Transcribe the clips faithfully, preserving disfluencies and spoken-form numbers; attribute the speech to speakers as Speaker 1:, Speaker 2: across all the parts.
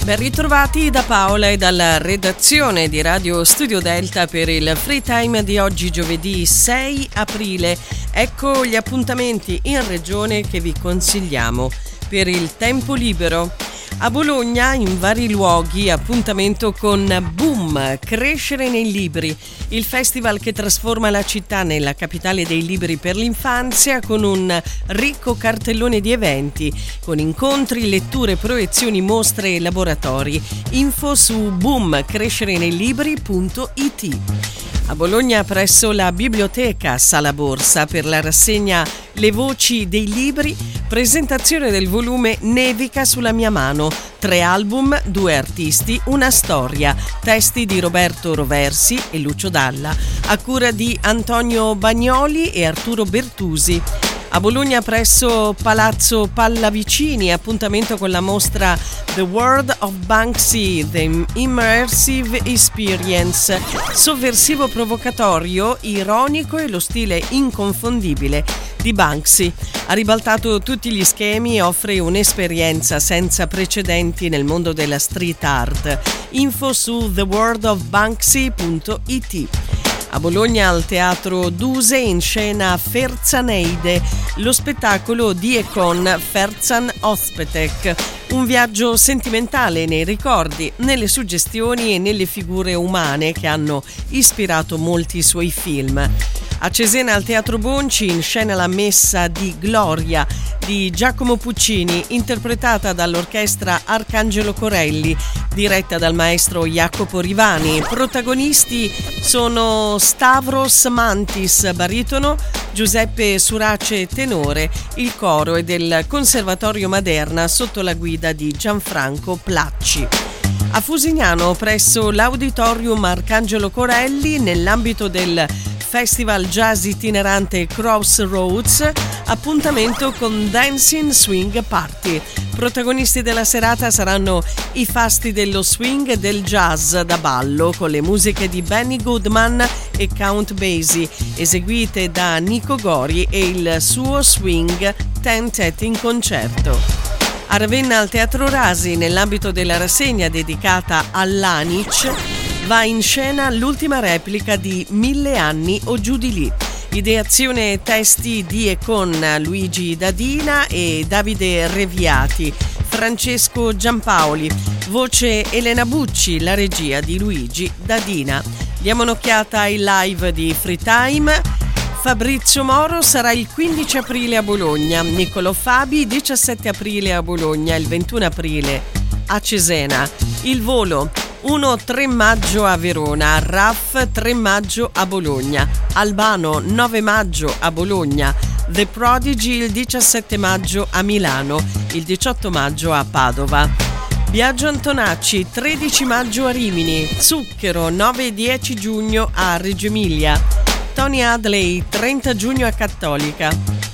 Speaker 1: Ben ritrovati da Paola e dalla redazione di Radio Studio Delta per il Free Time di oggi, giovedì sei aprile. Ecco gli appuntamenti in regione che vi consigliamo per il tempo libero. A Bologna, in vari luoghi, appuntamento con Boom, Crescere nei libri, il festival che trasforma la città nella capitale dei libri per l'infanzia con un ricco cartellone di eventi, con incontri, letture, proiezioni, mostre e laboratori. Info su boom crescere nei libri punto it. A Bologna, presso la biblioteca Sala Borsa, per la rassegna Le voci dei libri, presentazione del volume Nevica sulla mia mano, tre album, due artisti, una storia, testi di Roberto Roversi e Lucio Dalla, a cura di Antonio Bagnoli e Arturo Bertusi. A Bologna, presso Palazzo Pallavicini, appuntamento con la mostra The World of Banksy, The Immersive Experience, sovversivo provocatorio, ironico e lo stile inconfondibile di Banksy. Ha ribaltato tutti gli schemi e offre un'esperienza senza precedenti nel mondo della street art. Info su the world of banksy punto it. A Bologna, al Teatro Duse, in scena Ferzaneide, lo spettacolo di e con Ferzan Ozpetek. Un viaggio sentimentale nei ricordi, nelle suggestioni e nelle figure umane che hanno ispirato molti suoi film. A Cesena, al Teatro Bonci, in scena la Messa di Gloria di Giacomo Puccini, interpretata dall'orchestra Arcangelo Corelli, diretta dal maestro Jacopo Rivani. Protagonisti sono Stavros Mantis, baritono, Giuseppe Surace, tenore. Il coro è del Conservatorio Maderna sotto la guida di Gianfranco Placci. A Fusignano, presso l'Auditorium Arcangelo Corelli, nell'ambito del Festival Jazz itinerante Crossroads, appuntamento con Dancing Swing Party. Protagonisti della serata saranno i fasti dello swing e del jazz da ballo, con le musiche di Benny Goodman e Count Basie, eseguite da Nico Gori e il suo Swing Tentet in concerto. A Ravenna, al Teatro Rasi, nell'ambito della rassegna dedicata all'Anic, va in scena l'ultima replica di Mille anni o giù di lì. Ideazione e testi di e con Luigi Dadina e Davide Reviati, Francesco Giampaoli, voce Elena Bucci, la regia di Luigi Dadina. Diamo un'occhiata ai live di Free Time. Fabrizio Moro sarà il quindici aprile a Bologna, Niccolò Fabi diciassette aprile a Bologna, il ventuno aprile a Cesena. Il volo primo tre maggio a Verona, Raff tre maggio a Bologna, Albano nove maggio a Bologna, The Prodigy il diciassette maggio a Milano, il diciotto maggio a Padova. Biagio Antonacci tredici maggio a Rimini, Zucchero nove e dieci giugno a Reggio Emilia, Tony Hadley trenta giugno a Cattolica,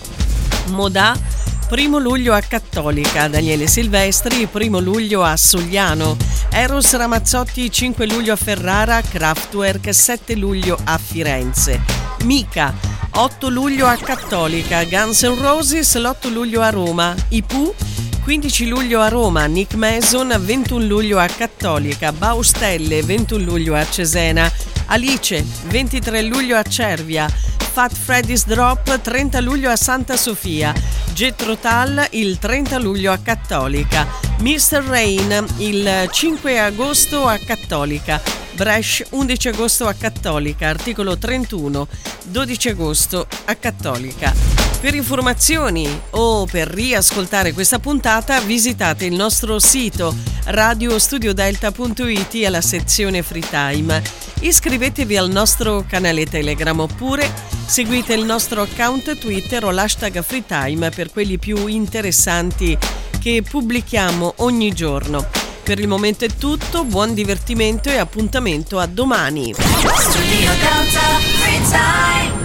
Speaker 1: Modà primo luglio a Cattolica, Daniele Silvestri primo luglio a Sogliano, Eros Ramazzotti cinque luglio a Ferrara, Kraftwerk sette luglio a Firenze, Mica otto luglio a Cattolica, Guns N' Roses l'otto luglio a Roma, I Pooh quindici luglio a Roma, Nick Mason ventuno luglio a Cattolica, Baustelle ventuno luglio a Cesena, Alice ventitré luglio a Cervia, Fat Freddy's Drop trenta luglio a Santa Sofia, Jethro Tull il trenta luglio a Cattolica, mister Rain il cinque agosto a Cattolica, Brescia undici agosto a Cattolica, Articolo trentuno dodici agosto a Cattolica. Per informazioni o per riascoltare questa puntata visitate il nostro sito radio studio delta punto it alla sezione Free Time. Iscrivetevi al nostro canale Telegram oppure seguite il nostro account Twitter o l'hashtag Free Time per quelli più interessanti che pubblichiamo ogni giorno. Per il momento è tutto, buon divertimento e appuntamento a domani. Studio Delta Free Time.